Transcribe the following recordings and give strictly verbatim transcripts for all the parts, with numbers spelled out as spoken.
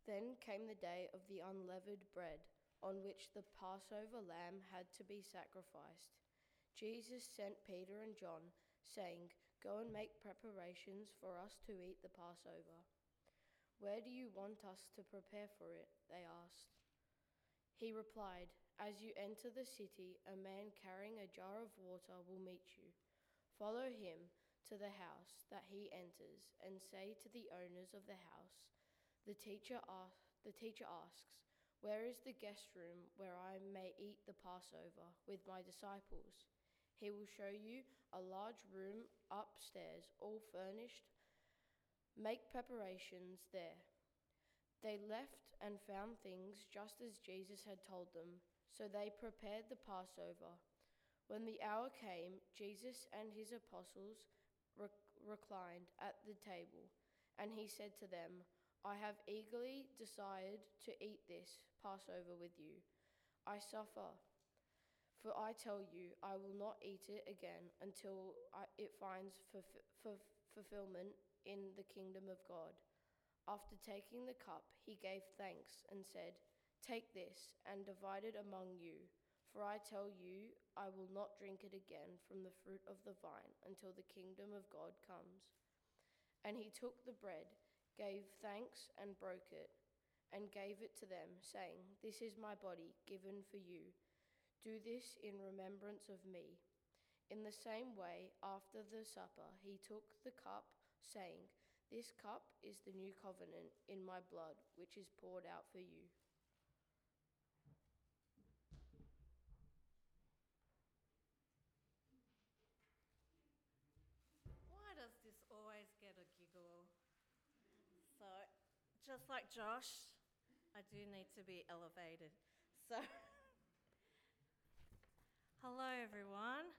Then came the day of the unleavened bread, on which the Passover lamb had to be sacrificed. Jesus sent Peter and John, saying, "Go and make preparations for us to eat the Passover." "Where do you want us to prepare for it?" they asked. He replied, "As you enter the city, a man carrying a jar of water will meet you. Follow him to the house that he enters, and say to the owners of the house, the teacher, ask, the teacher asks, 'Where is the guest room where I may eat the Passover with my disciples?' He will show you a large room upstairs, all furnished. Make preparations there." They left and found things just as Jesus had told them, so they prepared the Passover. When the hour came, Jesus and his apostles rec- reclined at the table, and he said to them, "I have eagerly desired to eat this Passover with you. I suffer, for I tell you, I will not eat it again until I, it finds fulf- fulf- fulfillment in the kingdom of God." After taking the cup, he gave thanks and said, "Take this and divide it among you, for I tell you, I will not drink it again from the fruit of the vine until the kingdom of God comes." And he took the bread, gave thanks and broke it, and gave it to them, saying, "This is my body given for you. Do this in remembrance of me." In the same way, after the supper, he took the cup, saying, "This cup is the new covenant in my blood, which is poured out for you." Why does this always get a giggle? So, just like Josh, I do need to be elevated. So, hello everyone.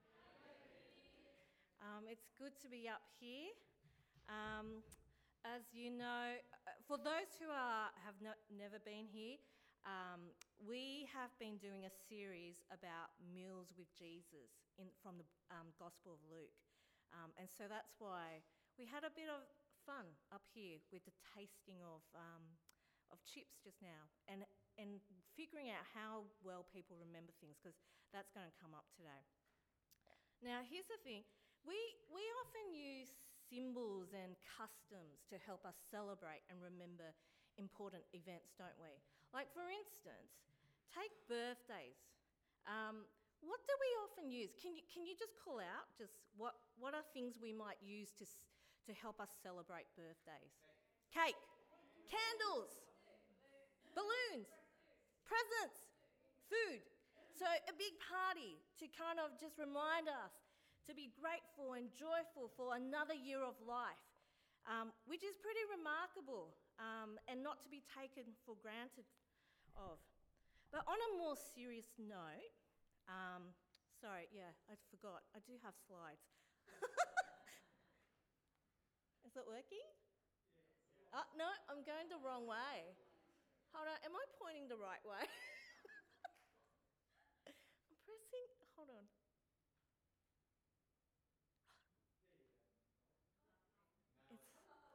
Um, it's good to be up here. Um, as you know, for those who are have no, never been here, um, we have been doing a series about meals with Jesus in, from the um, Gospel of Luke. Um, and so that's why we had a bit of fun up here with the tasting of um, of chips just now, and and figuring out how well people remember things, because that's going to come up today. Now, here's the thing: we we often use symbols and customs to help us celebrate and remember important events, don't we? Like, for instance, take birthdays. Um, What do we often use? Can you can you just call out just what, what are things we might use to to help us celebrate birthdays? Cake, Cake. Candles, balloons, presents, food. So a big party to kind of just remind us to be grateful and joyful for another year of life, um, which is pretty remarkable um, and not to be taken for granted of. But on a more serious note, Um, sorry, yeah, I forgot. I do have slides. Is it working? Yeah. Oh, no, I'm going the wrong way. Hold on, am I pointing the right way? I'm pressing, hold on. It's,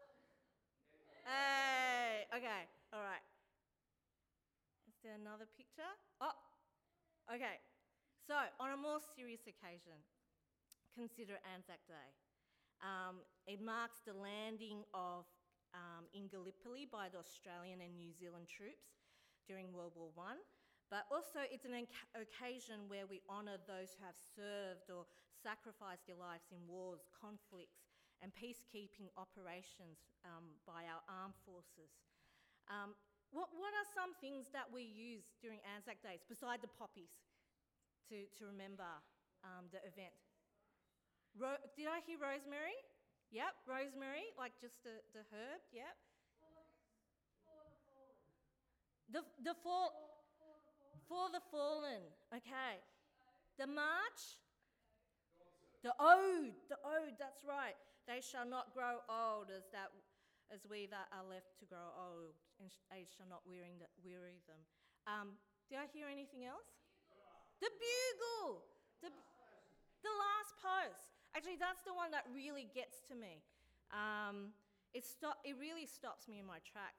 hey, okay, all right. Is there another picture? Oh, okay. So, on a more serious occasion, consider Anzac Day. Um, it marks the landing of um, in Gallipoli by the Australian and New Zealand troops during World War One, but also it's an enc- occasion where we honour those who have served or sacrificed their lives in wars, conflicts, and peacekeeping operations um, by our armed forces. Um, what, what are some things that we use during Anzac Days, beside the poppies, to, to remember um, the event? Ro- Did I hear rosemary? Yep, rosemary, like just the, the herb, yep. For the fallen. The, the fall, for the fallen, okay. The march? The ode, the ode, that's right. They shall not grow old as that, as we that are left to grow old, and age shall not weary, weary them. Um, did I hear anything else? The bugle, the, the last post. Actually, that's the one that really gets to me. Um, it stop, it really stops me in my tracks.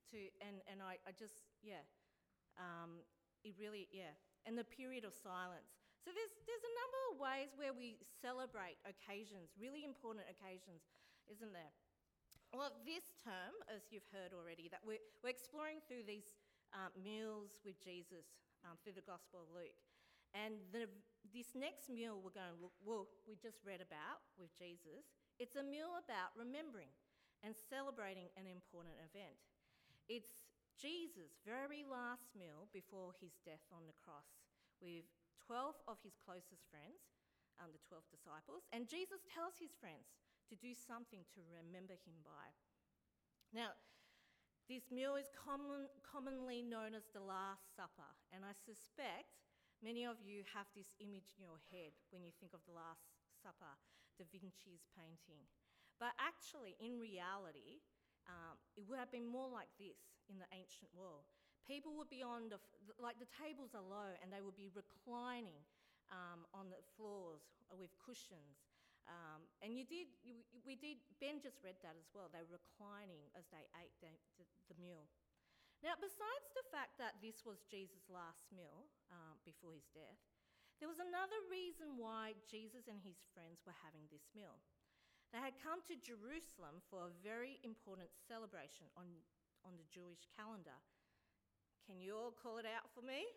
to, and, and I, I just, yeah, um, it really, yeah, and the period of silence. So there's, there's a number of ways where we celebrate occasions, really important occasions, isn't there? Well, this term, as you've heard already, that we're, we're exploring through these um, meals with Jesus um, through the Gospel of Luke. And the, this next meal we're going to look, well, we just read about with Jesus, it's a meal about remembering and celebrating an important event. It's Jesus' very last meal before his death on the cross with twelve of his closest friends, um, the twelve disciples, and Jesus tells his friends to do something to remember him by. Now, this meal is common, commonly known as the Last Supper, and I suspect many of you have this image in your head when you think of the Last Supper, Da Vinci's painting. But actually, in reality, um, it would have been more like this in the ancient world. People would be on the, like the tables are low and they would be reclining um, on the floors with cushions. Um, and you did, you, we did, Ben just read that as well. They were reclining as they ate the, the, the meal. Now, besides the fact that this was Jesus' last meal um, before his death, there was another reason why Jesus and his friends were having this meal. They had come to Jerusalem for a very important celebration on, on the Jewish calendar. Can you all call it out for me?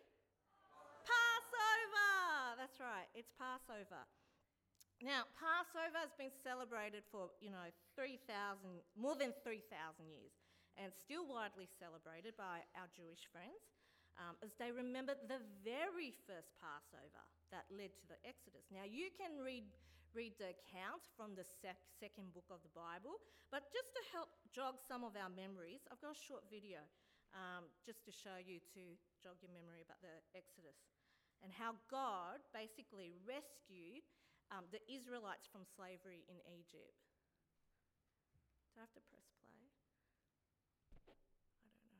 Passover! That's right, it's Passover. Now, Passover has been celebrated for, you know, three thousand, more than three thousand years, and still widely celebrated by our Jewish friends um, as they remember the very first Passover that led to the Exodus. Now, you can read, read the account from the sec- second book of the Bible, but just to help jog some of our memories, I've got a short video um, just to show you, to jog your memory about the Exodus and how God basically rescued Um, the Israelites from slavery in Egypt. Do I have to press play? I don't know.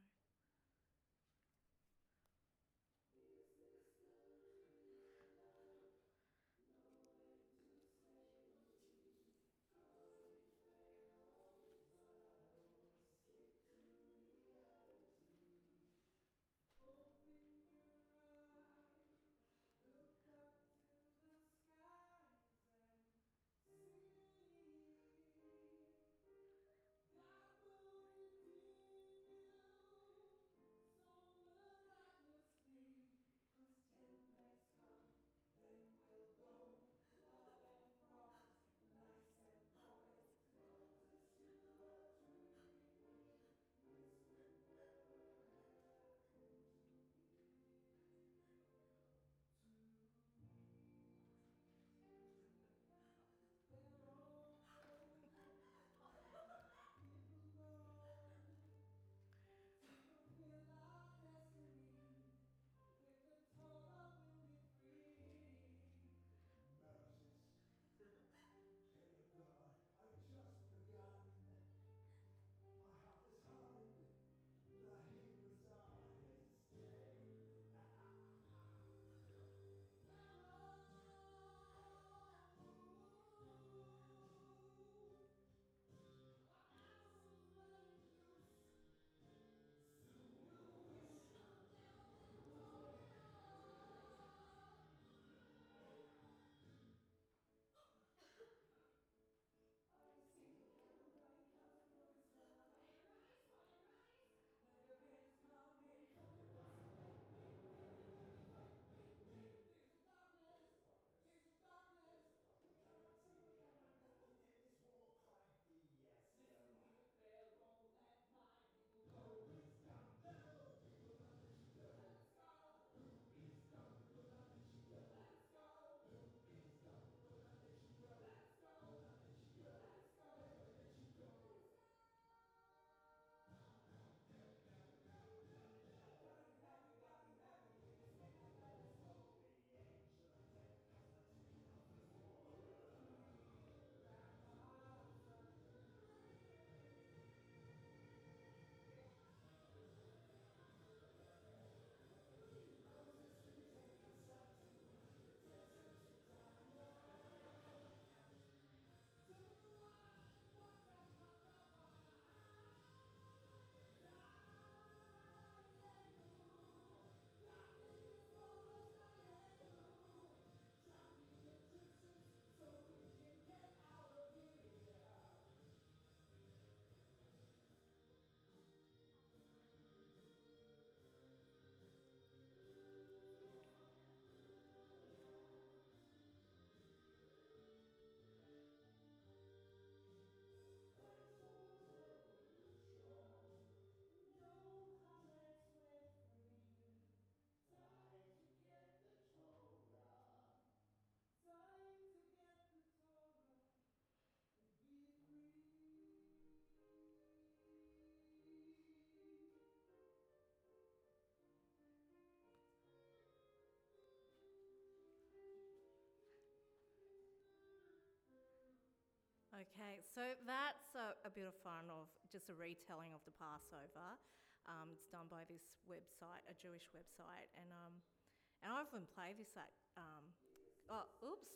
Okay, so that's a, a bit of fun of just a retelling of the Passover. Um, it's done by this website, a Jewish website, and um, and I often play this at. Um, oh, oops.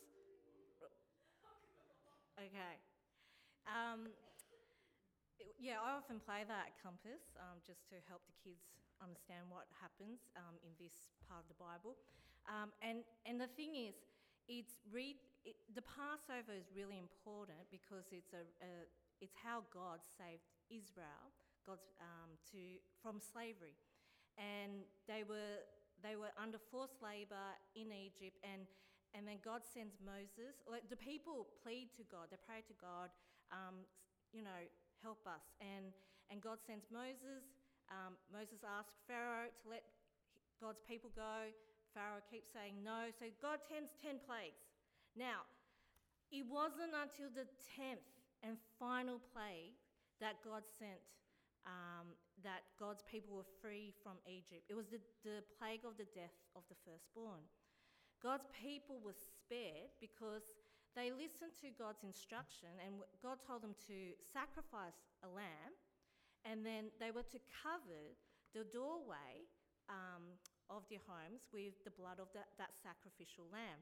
Okay. Um, it- yeah, I often play that at Compass um, just to help the kids understand what happens um, in this part of the Bible. Um, and and the thing is, it's re- it, the Passover is really important because it's a, a it's how God saved Israel, God's um, to from slavery, and they were they were under forced labour in Egypt, and and then God sends Moses. Like the people plead to God, they pray to God, um, you know, help us, and and God sends Moses. Um, Moses asks Pharaoh to let God's people go. Pharaoh keeps saying no, so God sends ten plagues. Now, it wasn't until the tenth and final plague that God sent um, that God's people were free from Egypt. It was the, the plague of the death of the firstborn. God's people were spared because they listened to God's instruction, and God told them to sacrifice a lamb, and then they were to cover the doorway um, of their homes with the blood of that, that sacrificial lamb.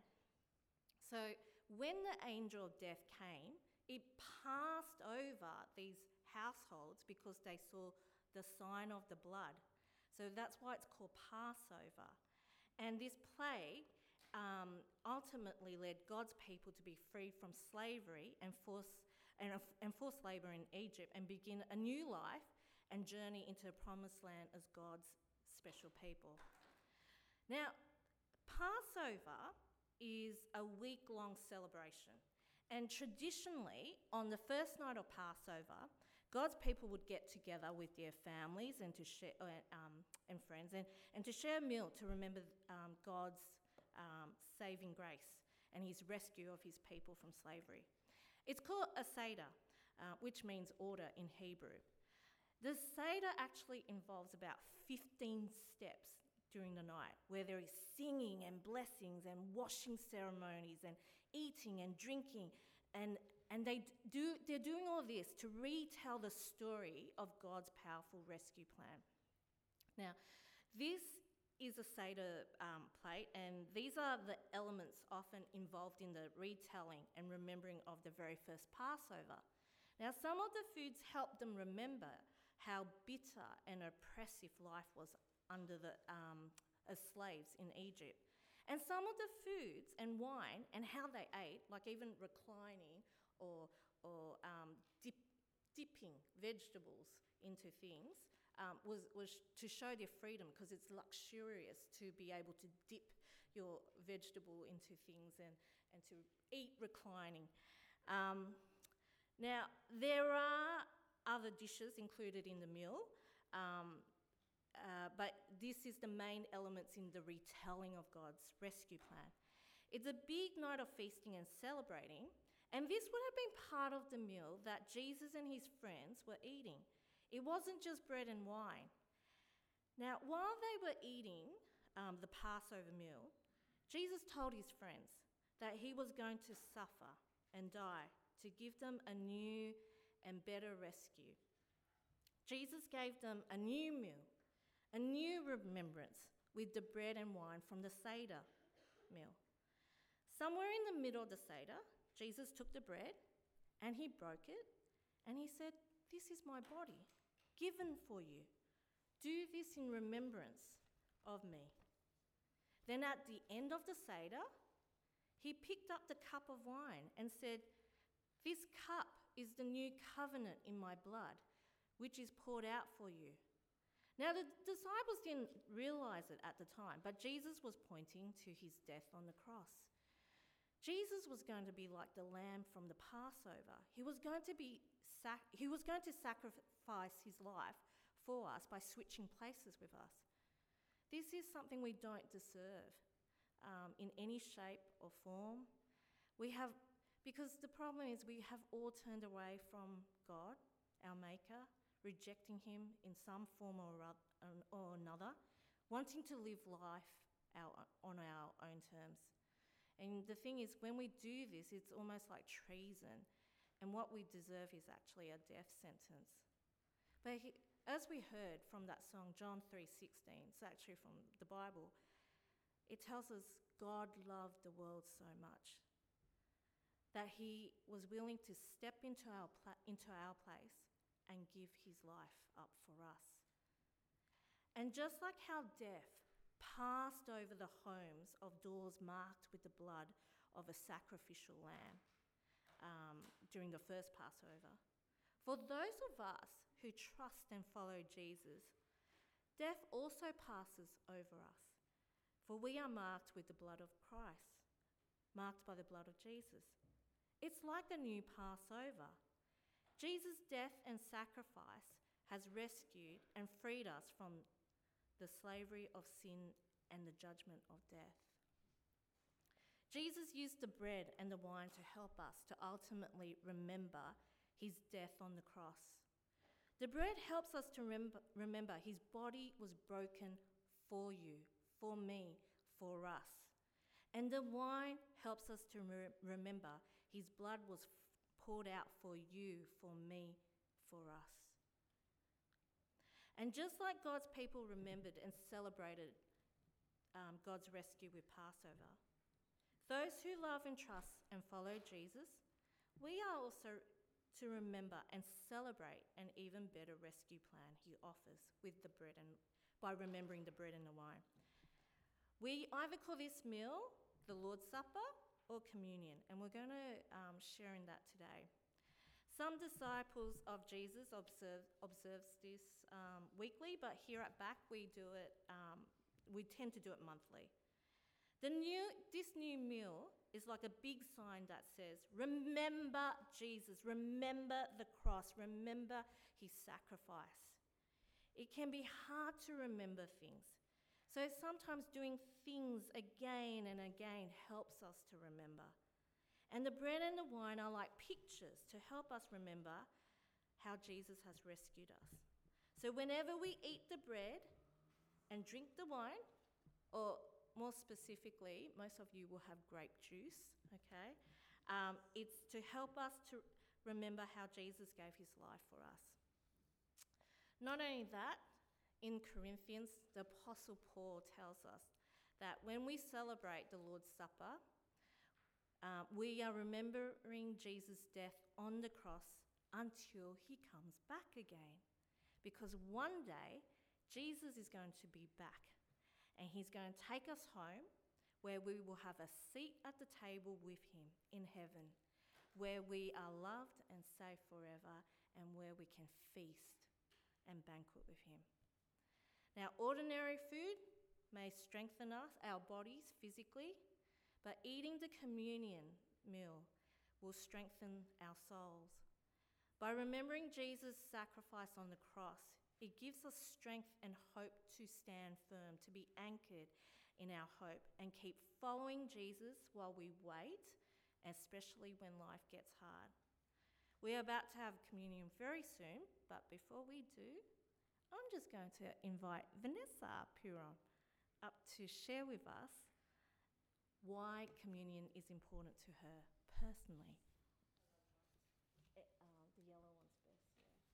So when the angel of death came, it passed over these households because they saw the sign of the blood. So that's why it's called Passover. And this plague um, ultimately led God's people to be free from slavery and force and, and forced labour in Egypt and begin a new life and journey into the promised land as God's special people. Now, Passover is a week-long celebration, and traditionally, on the first night of Passover, God's people would get together with their families and to share um, and friends and, and to share a meal to remember um, God's um, saving grace and his rescue of his people from slavery. It's called a Seder, uh, which means order in Hebrew. The Seder actually involves about fifteen steps during the night, where there is singing and blessings and washing ceremonies and eating and drinking, and and they do they're doing all of this to retell the story of God's powerful rescue plan. Now, this is a Seder um, plate, and these are the elements often involved in the retelling and remembering of the very first Passover. Now, some of the foods help them remember how bitter and oppressive life was under the um, as slaves in Egypt. And some of the foods and wine and how they ate, like even reclining or, or um, dip, dipping vegetables into things, um, was, was to show their freedom, because it's luxurious to be able to dip your vegetable into things and, and to eat reclining. Um, now, there are other dishes included in the meal, um, uh, but this is the main elements in the retelling of God's rescue plan. It's a big night of feasting and celebrating, and this would have been part of the meal that Jesus and his friends were eating. It wasn't just bread and wine. Now, while they were eating um, the Passover meal, Jesus told his friends that he was going to suffer and die to give them a new and better rescue. Jesus gave them a new meal, a new remembrance with the bread and wine from the Seder meal. Somewhere in the middle of the Seder, Jesus took the bread and he broke it and he said, "This is my body, given for you. Do this in remembrance of me." Then at the end of the Seder, he picked up the cup of wine and said, "This cup is the new covenant in my blood, which is poured out for you." Now, the disciples didn't realize it at the time, but Jesus was pointing to his death on the cross. Jesus was going to be like the lamb from the Passover. He was going to be sac- he was going to sacrifice his life for us by switching places with us. This is something we don't deserve um, in any shape or form. We have, because the problem is we have all turned away from God, our Maker, rejecting him in some form or, other, or another, wanting to live life our, on our own terms. And the thing is, when we do this, it's almost like treason and what we deserve is actually a death sentence. But he, as we heard from that song, John three sixteen, it's actually from the Bible, it tells us God loved the world so much that he was willing to step into our, pla- into our place and give his life up for us. And just like how death passed over the homes of doors marked with the blood of a sacrificial lamb um, during the first Passover, for those of us who trust and follow Jesus, death also passes over us, for we are marked with the blood of Christ, marked by the blood of Jesus. It's like a new Passover. Jesus' death and sacrifice has rescued and freed us from the slavery of sin and the judgment of death. Jesus used the bread and the wine to help us to ultimately remember his death on the cross. The bread helps us to remember, remember his body was broken for you, for me, for us. And the wine helps us to re- remember his blood was f- poured out for you, for me, for us. And just like God's people remembered and celebrated um, God's rescue with Passover, those who love and trust and follow Jesus, we are also to remember and celebrate an even better rescue plan he offers with the bread and by remembering the bread and the wine. We either call this meal the Lord's Supper or communion, and we're going to um, share in that today. Some disciples of Jesus observe observes this um, weekly, but here at B A C we do it. Um, we tend to do it monthly. The new this new meal is like a big sign that says, "Remember Jesus. Remember the cross. Remember his sacrifice." It can be hard to remember things. So sometimes doing things again and again helps us to remember. And the bread and the wine are like pictures to help us remember how Jesus has rescued us. So whenever we eat the bread and drink the wine, or more specifically, most of you will have grape juice, okay? Um, it's to help us to remember how Jesus gave his life for us. Not only that, in Corinthians, the Apostle Paul tells us that when we celebrate the Lord's Supper, uh, we are remembering Jesus' death on the cross until he comes back again. Because one day, Jesus is going to be back and he's going to take us home where we will have a seat at the table with him in heaven, where we are loved and safe forever and where we can feast and banquet with him. Now, ordinary food may strengthen us, our bodies physically, but eating the communion meal will strengthen our souls. By remembering Jesus' sacrifice on the cross, it gives us strength and hope to stand firm, to be anchored in our hope and keep following Jesus while we wait, especially when life gets hard. We are about to have communion very soon, but before we do, I'm just going to invite Vanessa Puron up to share with us why communion is important to her personally. It, uh, the yellow one's best,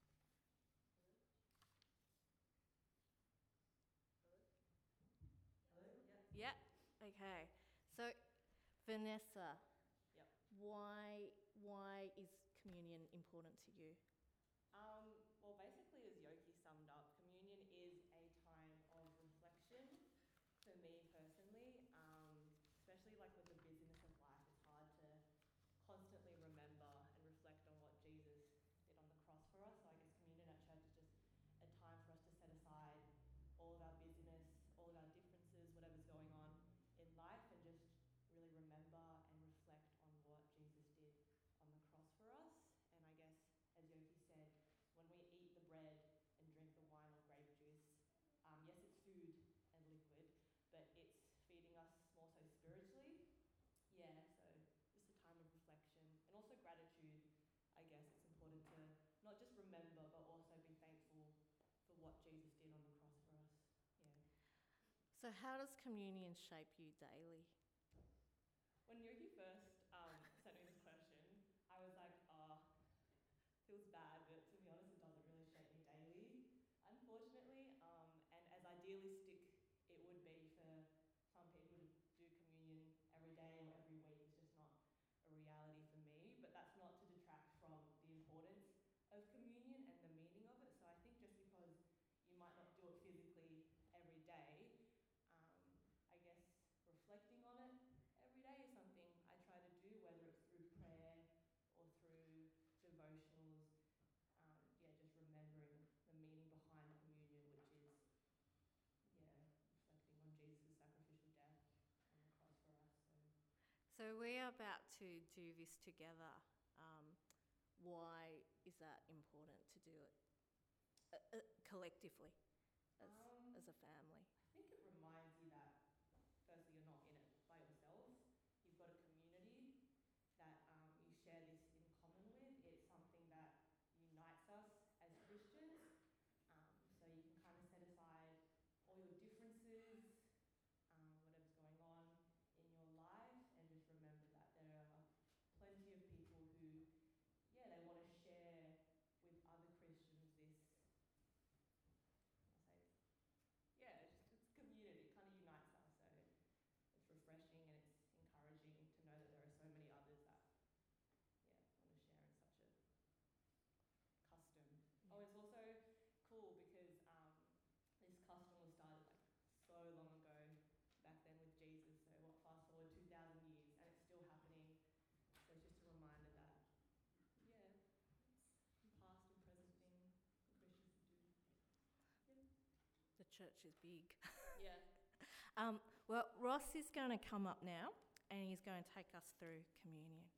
yeah. Yeah, okay. So, Vanessa, Yep. why why is communion important to you? Um, well, basically, as Yoki summed up, communion is a time of reflection for me personally, um, especially like with the busyness of life. It's hard to constantly remember and reflect on what Jesus did on the cross for us. So I guess communion at church is just a time for us to set aside all of our busyness, all of our differences, whatever's going on in life, and just really remember and reflect on what Jesus did on the cross for us. And I guess, as Yoki said, when we eat the bread and drink the wine or grape juice, um, yes, it's food and liquid, but it's feeding us more so spiritually. Yeah, so just a time of reflection and also gratitude. I guess it's important to not just remember, but also be thankful for what Jesus did on the cross for us. Yeah. So how does communion shape you daily? When Yogi first um, sent me this question, I was like, oh, So we are about to do this together. Um, why is that important to do it uh, uh, collectively as, Um, as a family? I think it reminds you that, firstly, you're not in it by yourselves. You've got a community that um, you share this in common with. It's something that unites us as Christians. Um, so you can kind of set aside all your differences, um, whatever's going on in your life, and just remember that there are plenty of people who, yeah, they want to share with other Christians this, I'll say, yeah, it's just it's community. It kind of unites us. So it's refreshing and it's encouraging to know that there are so many others that, yeah, want to share in such a custom. Oh, it's also cool because um, this custom was started like so long ago, back then with Jesus. So what, fast forward two thousand years, and it's still happening. So it's just a reminder that, yeah, it's a past and present thing for Christians to do. Yeah. The church is big. Yeah. Um, well, Ross is going to come up now and he's going to take us through communion.